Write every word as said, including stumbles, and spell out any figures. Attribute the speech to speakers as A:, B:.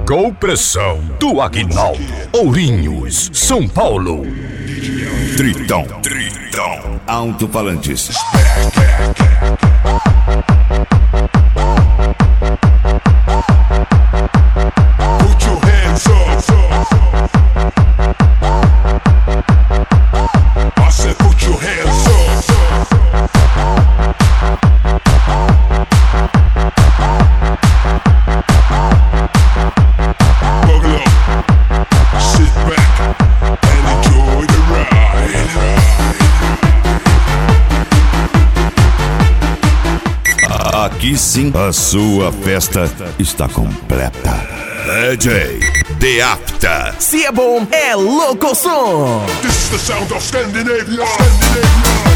A: Com pressão do Aguinaldo. Ourinhos, São Paulo.
B: Tritão, Tritão, alto-falantes.
C: Put your hands up. I said put your hands up. Buckle up, sit back and enjoy the ride.
B: Aqui sim, a sua festa está completa. D J Deapta.
D: Se é bom, é louco som.
C: This is the sound of Scandinavia. Scandinavia.